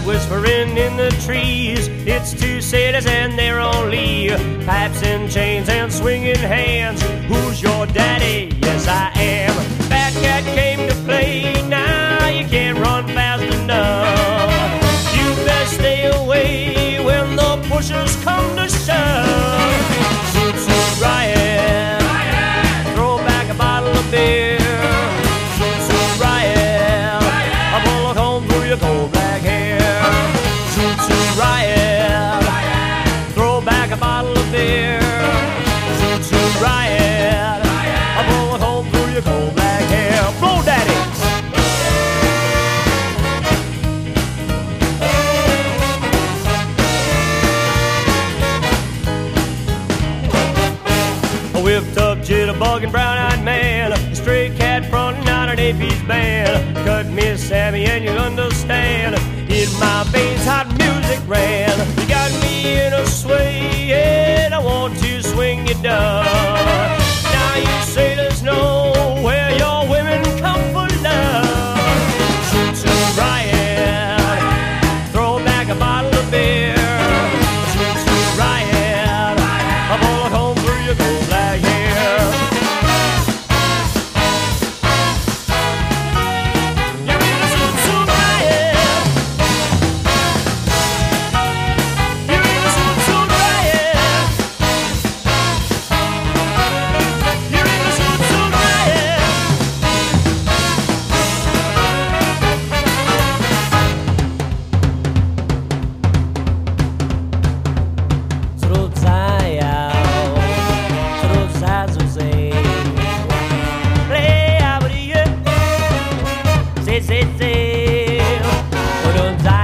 whispering in the trees. It's two sailors and they're only pipes and chains and swinging hands. Who's your daddy? Yes, I am. Fat cat came to play. Now you can't run fast enough. You best stay away when the pushers come to shove. Zoot zoot riot, throw back a bottle of beer. Zoot zoot riot, a bullet hole through your coal black hair. Zoot zoot riot, throw back a bottle of beer. Zoot zoot riot, a bullet hole through your coal black hair. Blow daddy. A whipped up, jitterbugging, brown-eyed man, a stray cat fronting out an eight-piece band. Cut me, Sammy, and you'll understand. In my veins, hot music ran. You got me in a sway, and I want to swing you down. Now you sailors know where your women come for love. Zoot zoot riot, throw back a bottle of beer. Zoot zoot riot, a bullet hole through your coal black hair. You're in a zoot zoot riot. You're in a zoot zoot riot. You're in a zoot zoot riot. Say, say, say,